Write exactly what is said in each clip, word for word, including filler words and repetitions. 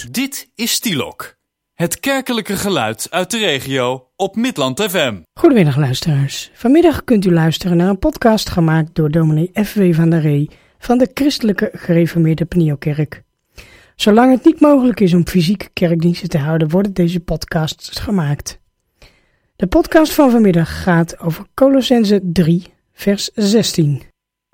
Nieuws. Dit is Stielok, het kerkelijke geluid uit de regio op Midland F M. Goedemiddag luisteraars. Vanmiddag kunt u luisteren naar een podcast gemaakt door dominee F W van der Ree van de Christelijke Gereformeerde Penielkerk. Zolang het niet mogelijk is om fysieke kerkdiensten te houden, worden deze podcasts gemaakt. De podcast van vanmiddag gaat over Kolossenzen drie, vers zestien.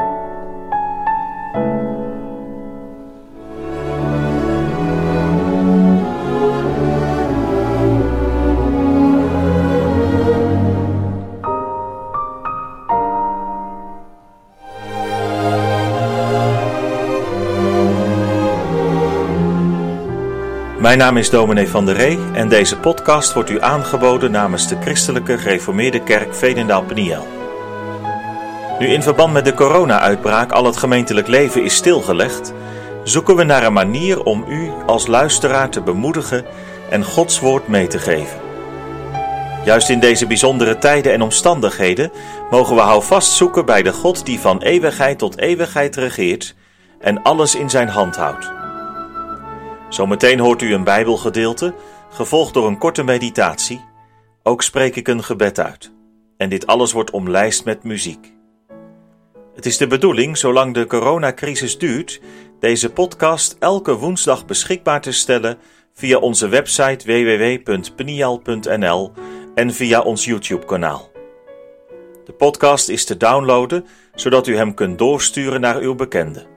Mijn naam is dominee van der Ree en deze podcast wordt u aangeboden namens de Christelijke Gereformeerde Kerk Veenendaal-Peniel. Nu in verband met de corona-uitbraak al het gemeentelijk leven is stilgelegd, zoeken we naar een manier om u als luisteraar te bemoedigen en Gods woord mee te geven. Juist in deze bijzondere tijden en omstandigheden mogen we houvast zoeken bij de God die van eeuwigheid tot eeuwigheid regeert en alles in zijn hand houdt. Zometeen hoort u een Bijbelgedeelte, gevolgd door een korte meditatie. Ook spreek ik een gebed uit. En dit alles wordt omlijst met muziek. Het is de bedoeling, zolang de coronacrisis duurt, deze podcast elke woensdag beschikbaar te stellen via onze website w w w punt peniel punt n l en via ons YouTube-kanaal. De podcast is te downloaden, zodat u hem kunt doorsturen naar uw bekenden.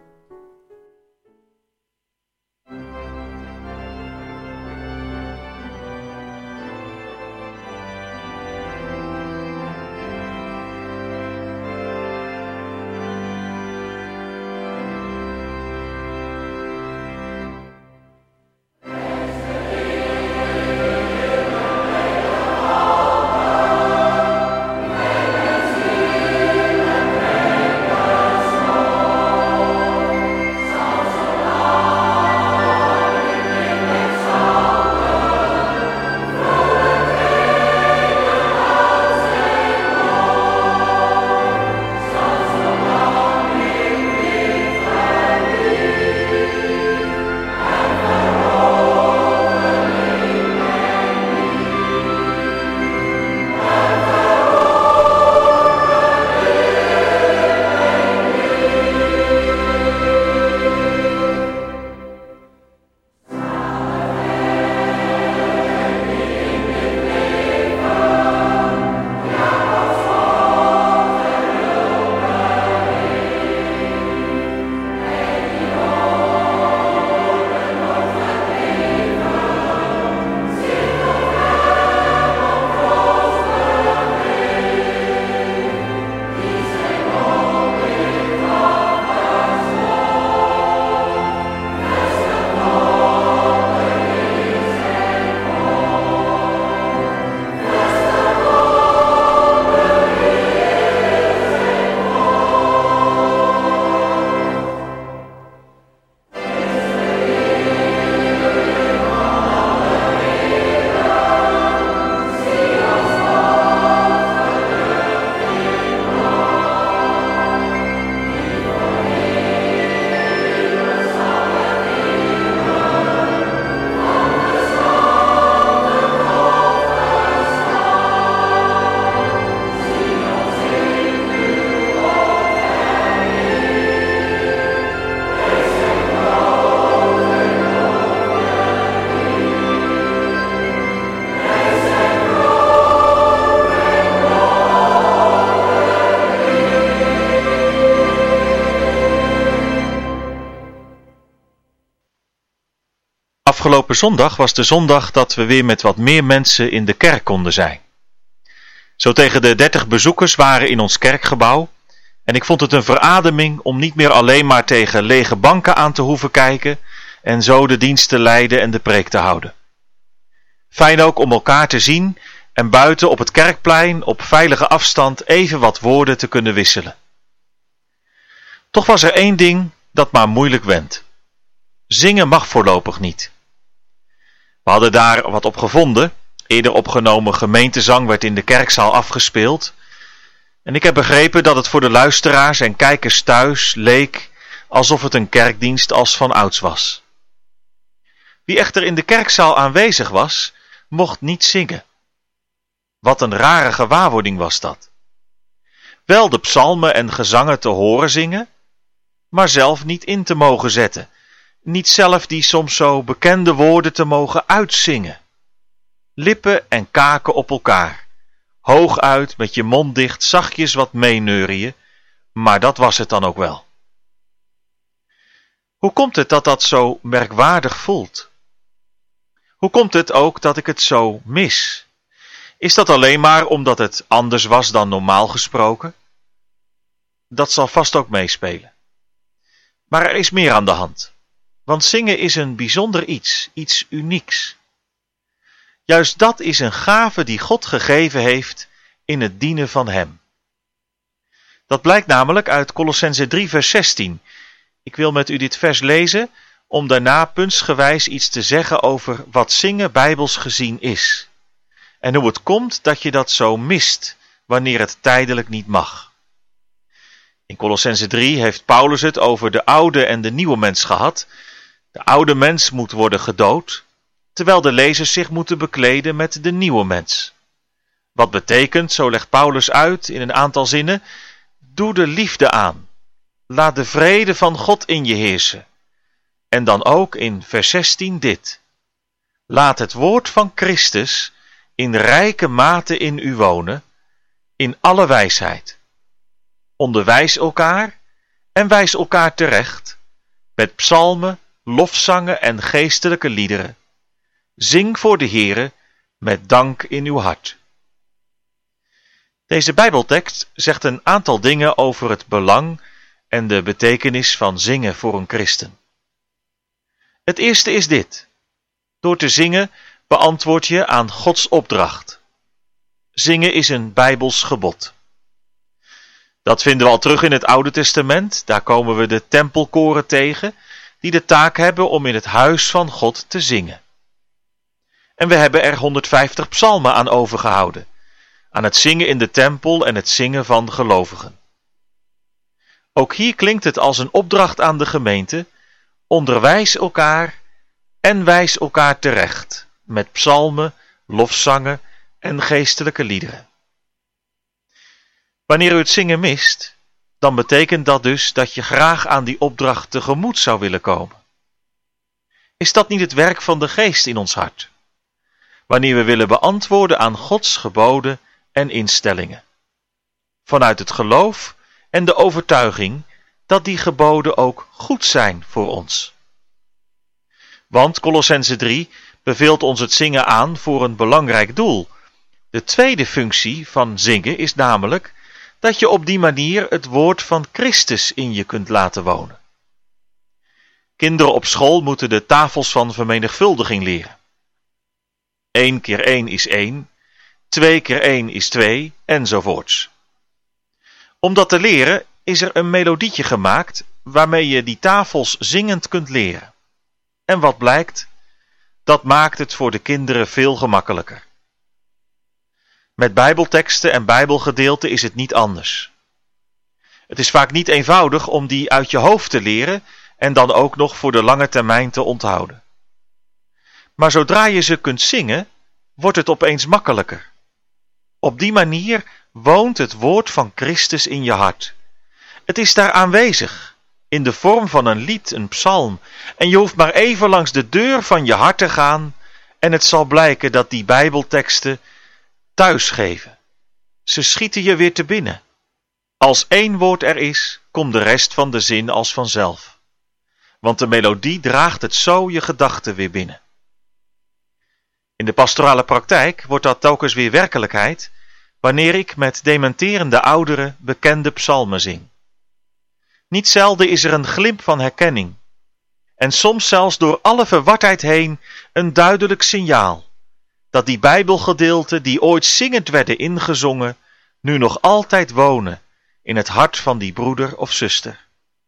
Afgelopen zondag was de zondag dat we weer met wat meer mensen in de kerk konden zijn. Zo tegen de dertig bezoekers waren in ons kerkgebouw en ik vond het een verademing om niet meer alleen maar tegen lege banken aan te hoeven kijken en zo de dienst te leiden en de preek te houden. Fijn ook om elkaar te zien en buiten op het kerkplein op veilige afstand even wat woorden te kunnen wisselen. Toch was er één ding dat maar moeilijk went. Zingen mag voorlopig niet. We hadden daar wat op gevonden. Eerder opgenomen gemeentezang werd in de kerkzaal afgespeeld. En ik heb begrepen dat het voor de luisteraars en kijkers thuis leek alsof het een kerkdienst als van ouds was. Wie echter in de kerkzaal aanwezig was, mocht niet zingen. Wat een rare gewaarwording was dat. Wel de psalmen en gezangen te horen zingen, maar zelf niet in te mogen zetten. Niet zelf die soms zo bekende woorden te mogen uitzingen. Lippen en kaken op elkaar. Hooguit met je mond dicht zachtjes wat meeneurien, maar dat was het dan ook wel. Hoe komt het dat dat zo merkwaardig voelt? Hoe komt het ook dat ik het zo mis? Is dat alleen maar omdat het anders was dan normaal gesproken? Dat zal vast ook meespelen. Maar er is meer aan de hand. Want zingen is een bijzonder iets, iets unieks. Juist dat is een gave die God gegeven heeft in het dienen van Hem. Dat blijkt namelijk uit Kolossenzen drie vers zestien. Ik wil met u dit vers lezen, om daarna puntsgewijs iets te zeggen over wat zingen bijbels gezien is. En hoe het komt dat je dat zo mist, wanneer het tijdelijk niet mag. In Kolossenzen drie heeft Paulus het over de oude en de nieuwe mens gehad. De oude mens moet worden gedood, terwijl de lezers zich moeten bekleden met de nieuwe mens. Wat betekent, zo legt Paulus uit in een aantal zinnen, doe de liefde aan. Laat de vrede van God in je heersen. En dan ook in vers zestien dit. Laat het woord van Christus in rijke mate in u wonen, in alle wijsheid. Onderwijs elkaar en wijs elkaar terecht, met psalmen, lofzangen en geestelijke liederen. Zing voor de Heere met dank in uw hart. Deze Bijbeltekst zegt een aantal dingen over het belang en de betekenis van zingen voor een christen. Het eerste is dit. Door te zingen beantwoord je aan Gods opdracht. Zingen is een Bijbels gebod. Dat vinden we al terug in het Oude Testament. Daar komen we de tempelkoren tegen, die de taak hebben om in het huis van God te zingen. En we hebben er honderdvijftig psalmen aan overgehouden. Aan het zingen in de tempel en het zingen van gelovigen. Ook hier klinkt het als een opdracht aan de gemeente. Onderwijs elkaar en wijs elkaar terecht. Met psalmen, lofzangen en geestelijke liederen. Wanneer u het zingen mist, dan betekent dat dus dat je graag aan die opdracht tegemoet zou willen komen. Is dat niet het werk van de Geest in ons hart? Wanneer we willen beantwoorden aan Gods geboden en instellingen. Vanuit het geloof en de overtuiging dat die geboden ook goed zijn voor ons. Want Kolossenzen drie beveelt ons het zingen aan voor een belangrijk doel. De tweede functie van zingen is namelijk dat je op die manier het woord van Christus in je kunt laten wonen. Kinderen op school moeten de tafels van vermenigvuldiging leren. Eén keer één is één, twee keer één is twee, enzovoorts. Om dat te leren is er een melodietje gemaakt waarmee je die tafels zingend kunt leren. En wat blijkt? Dat maakt het voor de kinderen veel gemakkelijker. Met bijbelteksten en bijbelgedeelten is het niet anders. Het is vaak niet eenvoudig om die uit je hoofd te leren en dan ook nog voor de lange termijn te onthouden. Maar zodra je ze kunt zingen, wordt het opeens makkelijker. Op die manier woont het woord van Christus in je hart. Het is daar aanwezig, in de vorm van een lied, een psalm, en je hoeft maar even langs de deur van je hart te gaan en het zal blijken dat die bijbelteksten thuis geven. Ze schieten je weer te binnen. Als één woord er is, komt de rest van de zin als vanzelf. Want de melodie draagt het zo je gedachten weer binnen. In de pastorale praktijk wordt dat telkens weer werkelijkheid wanneer ik met dementerende ouderen bekende psalmen zing. Niet zelden is er een glimp van herkenning en soms zelfs door alle verwardheid heen een duidelijk signaal dat die bijbelgedeelten die ooit zingend werden ingezongen nu nog altijd wonen in het hart van die broeder of zuster.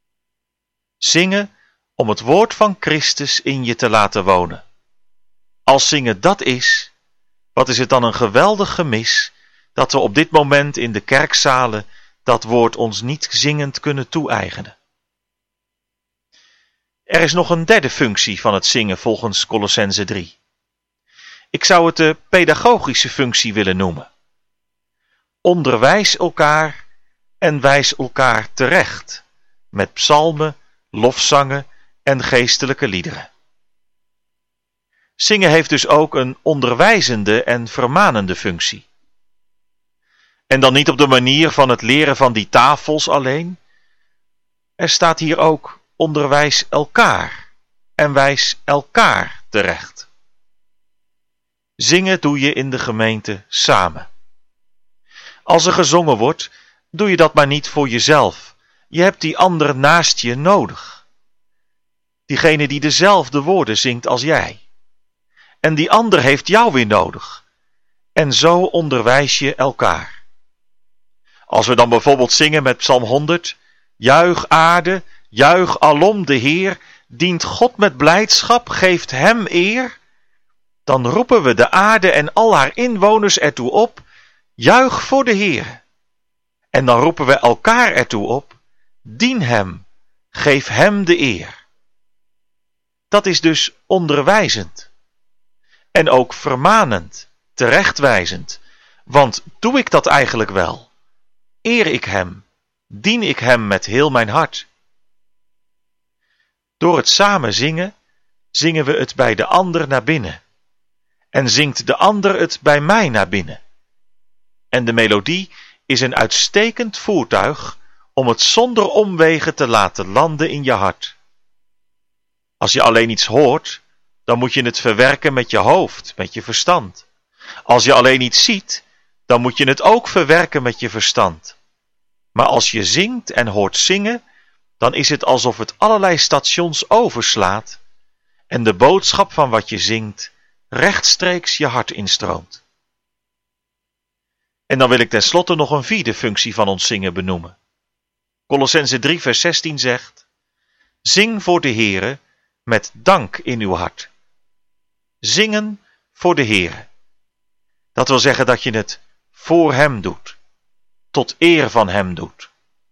Zingen om het woord van Christus in je te laten wonen. Als zingen dat is, wat is het dan een geweldig gemis dat we op dit moment in de kerkzalen dat woord ons niet zingend kunnen toe-eigenen. Er is nog een derde functie van het zingen volgens Kolossenzen drie. Ik zou het de pedagogische functie willen noemen. Onderwijs elkaar en wijs elkaar terecht met psalmen, lofzangen en geestelijke liederen. Zingen heeft dus ook een onderwijzende en vermanende functie. En dan niet op de manier van het leren van die tafels alleen. Er staat hier ook onderwijs elkaar en wijs elkaar terecht. Zingen doe je in de gemeente samen. Als er gezongen wordt, doe je dat maar niet voor jezelf. Je hebt die ander naast je nodig. Diegene die dezelfde woorden zingt als jij. En die ander heeft jou weer nodig. En zo onderwijs je elkaar. Als we dan bijvoorbeeld zingen met Psalm honderd. Juich aarde, juich alom de Heer, dient God met blijdschap, geeft hem eer. Dan roepen we de aarde en al haar inwoners ertoe op, juich voor de Heer. En dan roepen we elkaar ertoe op, dien hem, geef hem de eer. Dat is dus onderwijzend. En ook vermanend, terechtwijzend. Want doe ik dat eigenlijk wel? Eer ik hem? Dien ik hem met heel mijn hart? Door het samen zingen, zingen we het bij de ander naar binnen. En zingt de ander het bij mij naar binnen. En de melodie is een uitstekend voertuig om het zonder omwegen te laten landen in je hart. Als je alleen iets hoort, dan moet je het verwerken met je hoofd, met je verstand. Als je alleen iets ziet, dan moet je het ook verwerken met je verstand. Maar als je zingt en hoort zingen, dan is het alsof het allerlei stations overslaat en de boodschap van wat je zingt rechtstreeks je hart instroomt. En dan wil ik tenslotte nog een vierde functie van ons zingen benoemen. Kolossenzen drie vers zestien zegt: Zing voor de Heere met dank in uw hart. Zingen voor de Heere. Dat wil zeggen dat je het voor hem doet, tot eer van hem doet.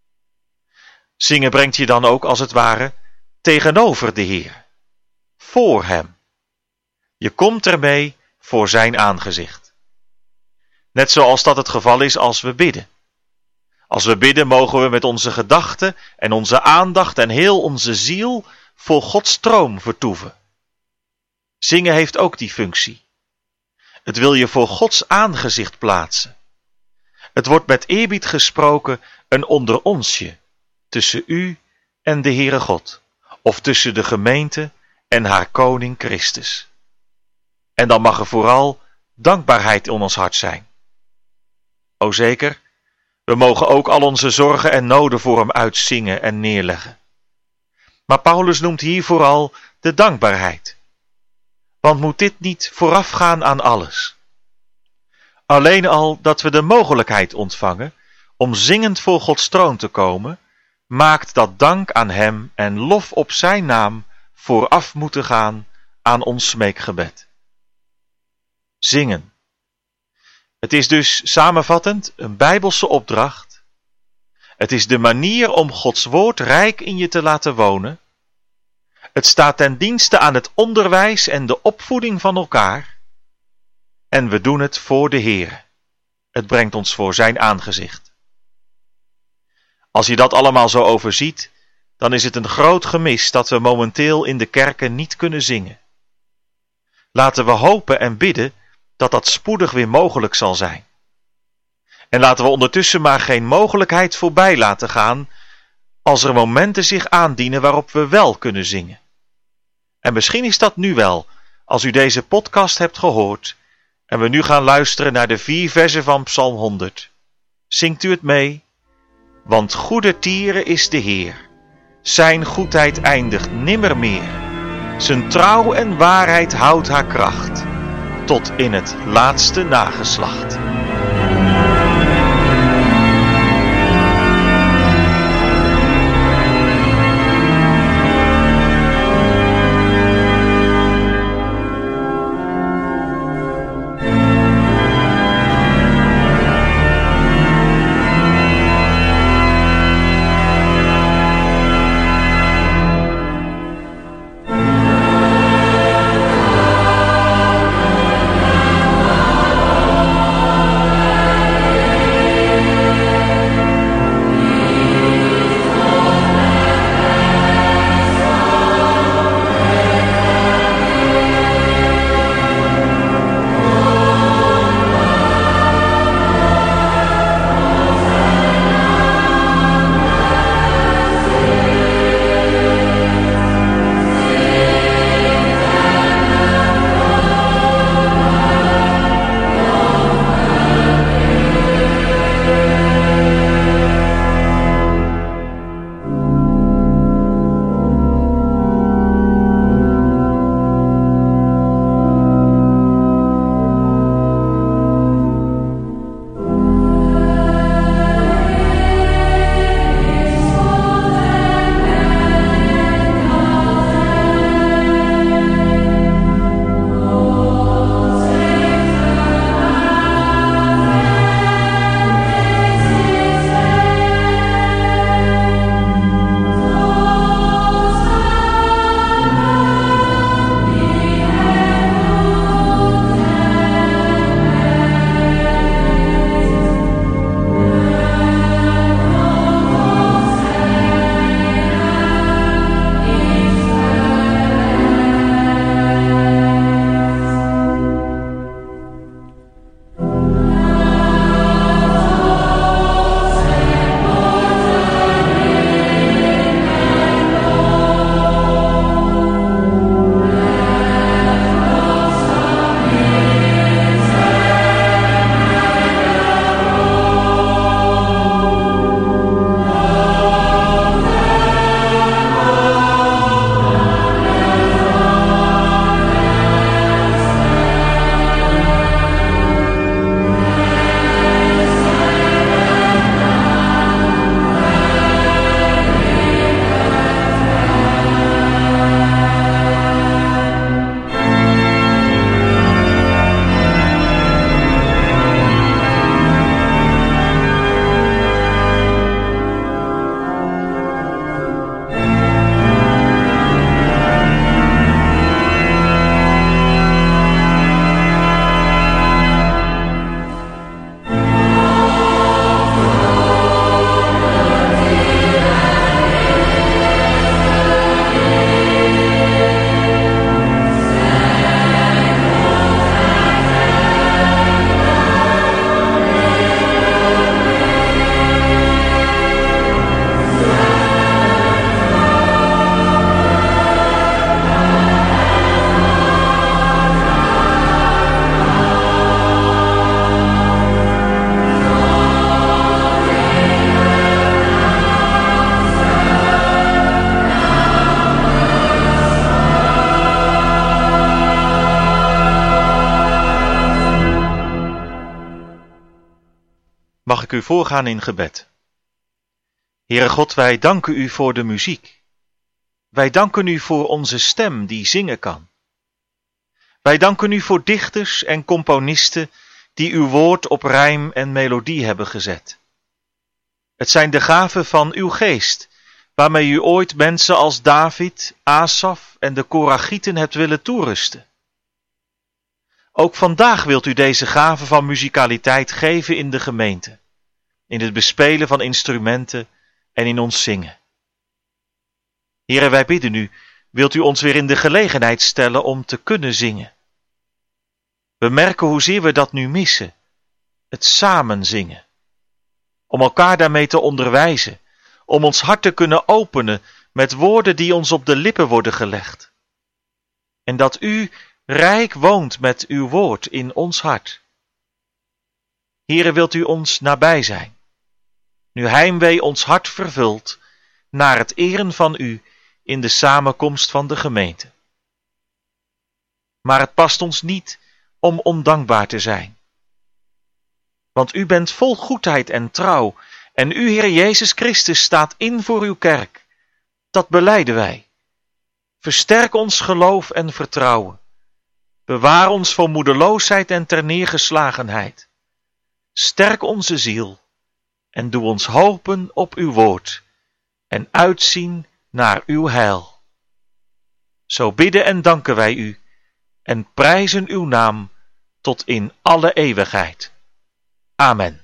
Zingen brengt je dan ook als het ware tegenover de Heer, voor hem. Je komt ermee voor zijn aangezicht. Net zoals dat het geval is als we bidden. Als we bidden mogen we met onze gedachten en onze aandacht en heel onze ziel voor Gods troon vertoeven. Zingen heeft ook die functie. Het wil je voor Gods aangezicht plaatsen. Het wordt met eerbied gesproken een onder onsje tussen u en de Heere God, of tussen de gemeente en haar koning Christus. En dan mag er vooral dankbaarheid in ons hart zijn. O zeker, we mogen ook al onze zorgen en noden voor hem uitzingen en neerleggen. Maar Paulus noemt hier vooral de dankbaarheid. Want moet dit niet voorafgaan aan alles? Alleen al dat we de mogelijkheid ontvangen om zingend voor Gods troon te komen, maakt dat dank aan hem en lof op zijn naam vooraf moeten gaan aan ons smeekgebed. Zingen. Het is dus samenvattend een Bijbelse opdracht. Het is de manier om Gods woord rijk in je te laten wonen. Het staat ten dienste aan het onderwijs en de opvoeding van elkaar. En we doen het voor de Heer. Het brengt ons voor zijn aangezicht. Als je dat allemaal zo overziet, dan is het een groot gemis dat we momenteel in de kerken niet kunnen zingen. Laten we hopen en bidden dat dat spoedig weer mogelijk zal zijn. En laten we ondertussen maar geen mogelijkheid voorbij laten gaan als er momenten zich aandienen waarop we wel kunnen zingen. En misschien is dat nu wel, als u deze podcast hebt gehoord en we nu gaan luisteren naar de vier versen van Psalm honderd. Zingt u het mee? Want goede tieren is de Heer. Zijn goedheid eindigt nimmer meer. Zijn trouw en waarheid houdt haar kracht, tot in het laatste nageslacht. Mag ik u voorgaan in gebed? Heere God, wij danken u voor de muziek. Wij danken u voor onze stem die zingen kan. Wij danken u voor dichters en componisten die uw woord op rijm en melodie hebben gezet. Het zijn de gaven van uw geest, waarmee u ooit mensen als David, Asaf en de Korachieten hebt willen toerusten. Ook vandaag wilt u deze gaven van muzikaliteit geven in de gemeente, in het bespelen van instrumenten en in ons zingen. Heere, wij bidden u, wilt u ons weer in de gelegenheid stellen om te kunnen zingen. We merken hoezeer we dat nu missen, het samen zingen. Om elkaar daarmee te onderwijzen, om ons hart te kunnen openen met woorden die ons op de lippen worden gelegd. En dat u rijk woont met uw woord in ons hart. Heere, wilt u ons nabij zijn, nu heimwee ons hart vervult, naar het eren van u in de samenkomst van de gemeente. Maar het past ons niet om ondankbaar te zijn. Want u bent vol goedheid en trouw, en u, Heer Jezus Christus, staat in voor uw kerk. Dat belijden wij. Versterk ons geloof en vertrouwen. Bewaar ons voor moedeloosheid en terneergeslagenheid. Sterk onze ziel, en doe ons hopen op uw woord, en uitzien naar uw heil. Zo bidden en danken wij u, en prijzen uw naam tot in alle eeuwigheid. Amen.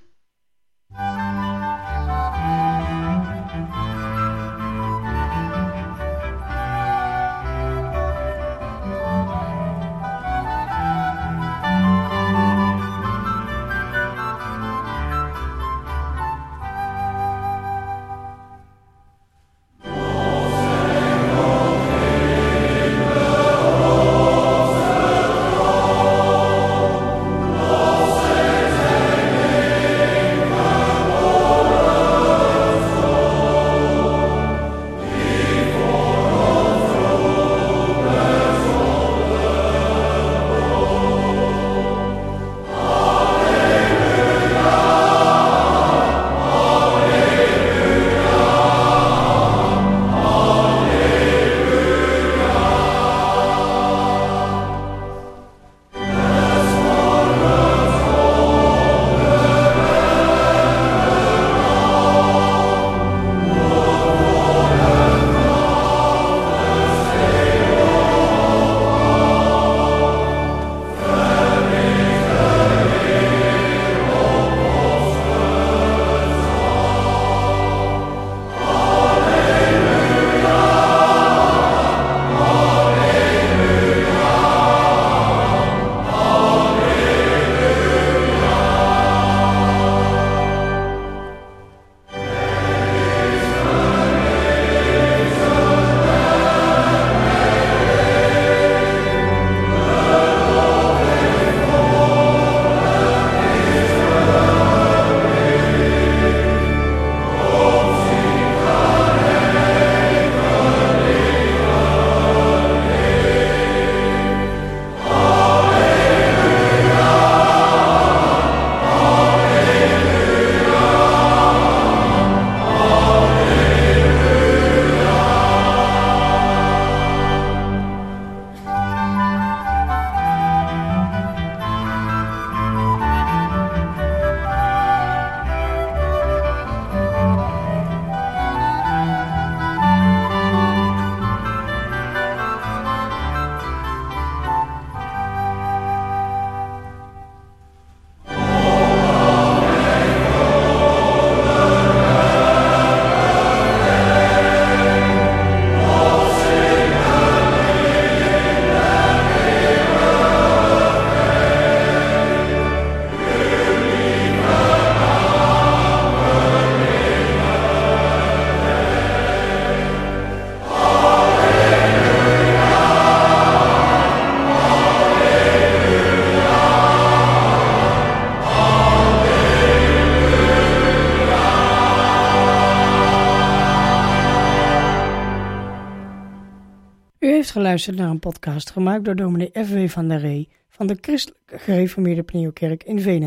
U heeft geluisterd naar een podcast gemaakt door dominee F W van der Ree van de Christelijke Gereformeerde Pnieelkerk in Veenendaal.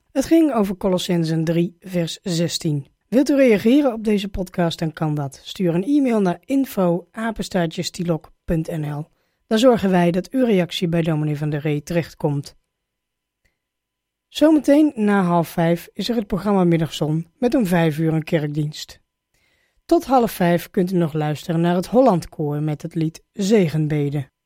Het ging over Colossenzen drie vers zestien. Wilt u reageren op deze podcast, dan kan dat. Stuur een e-mail naar info apenstaartje stilok punt n l. Dan zorgen wij dat uw reactie bij dominee Van der Ree terechtkomt. Zometeen na half vijf is er het programma Middagzon met om vijf uur een kerkdienst. Tot half vijf kunt u nog luisteren naar het Hollandkoor met het lied Zegenbeden.